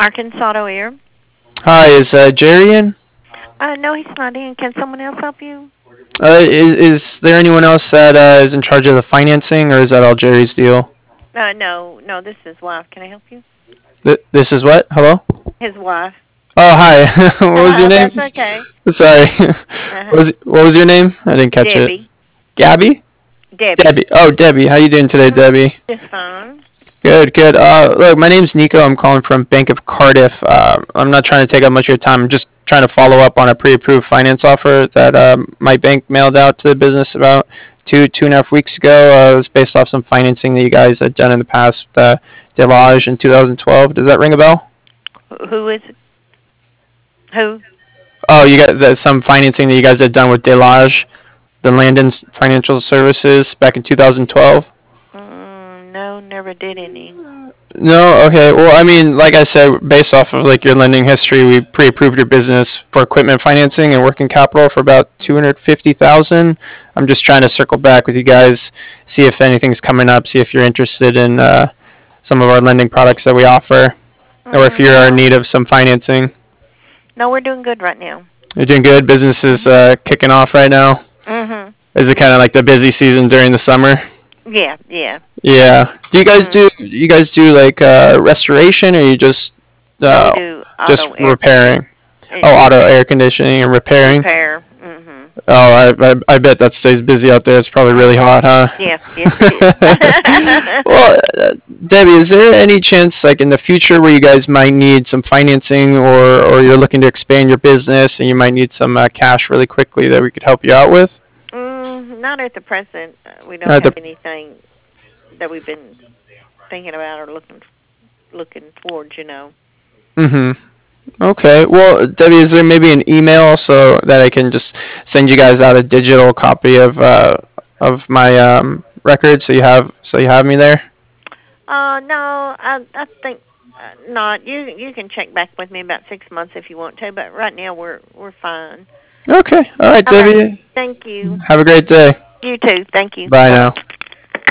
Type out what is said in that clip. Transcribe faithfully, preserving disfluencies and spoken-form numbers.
Arkansas Auto Air. Hi, is uh, Jerry in? Uh, no, he's not in. Can someone else help you? Uh, is, is there anyone else that uh, is in charge of the financing, or is that all Jerry's deal? Uh, no, no, this is his wife. Can I help you? Th- this is what? Hello? His wife. Oh, hi. What was your Uh, name? that's okay. Sorry. What Uh-huh. was, what was your name? I didn't catch it. Debbie. Gabby? Debbie. Debbie. Oh, Debbie. How you doing today, Mm-hmm. Debbie? Just fine. Good, good. Uh, look, my name's Nico. I'm calling from Bank of Cardiff. Uh, I'm not trying to take up much of your time. I'm just trying to follow up on a pre-approved finance offer that um, my bank mailed out to the business about two, two and a half weeks ago. Uh, it was based off some financing that you guys had done in the past with uh, Delage in two thousand twelve. Does that ring a bell? Wh- Who is it? Who? Oh, you got the, some financing that you guys had done with Delage, the Landon Financial Services, back in two thousand twelve. Mm, no, never did any. No, okay. Well, I mean, like I said, based off of like your lending history, we pre-approved your business for equipment financing and working capital for about two hundred fifty thousand. I'm just trying to circle back with you guys, see if anything's coming up, see if you're interested in uh, some of our lending products that we offer, or if Mm, you're in no. need of some financing. No, we're doing good right now. You're doing good. Business is Mhm. uh, kicking off right now. Mhm. Is it kind of like the busy season during the summer? Yeah, yeah. Yeah. Do you guys Mhm. do you guys do like uh, restoration, or you just No, we uh, do just auto air repairing? conditioning. Oh, Uh, auto air conditioning and repairing. repair. Mhm. Oh, I, I, I bet that stays busy out there. It's probably really Mhm. hot, huh? Yes, yes it is. Well, uh, Debbie, is there any chance, like in the future, where you guys might need some financing, or or you're looking to expand your business and you might need some uh, cash really quickly that we could help you out with? mm, not at the present. Uh, We don't Uh, have the anything that we've been thinking about or looking looking forward. You know. mm-hmm. Okay. Well, Debbie, is there maybe an email so that I can just send you guys out a digital copy of uh, of my um, record so you have so you have me there? Uh, no, I I think uh, not. You you can check back with me about six months if you want to, but right now we're we're fine. Okay. All right, Okay. Debbie. Thank you. Have a great day. You too. Thank you. Bye Bye now. bye.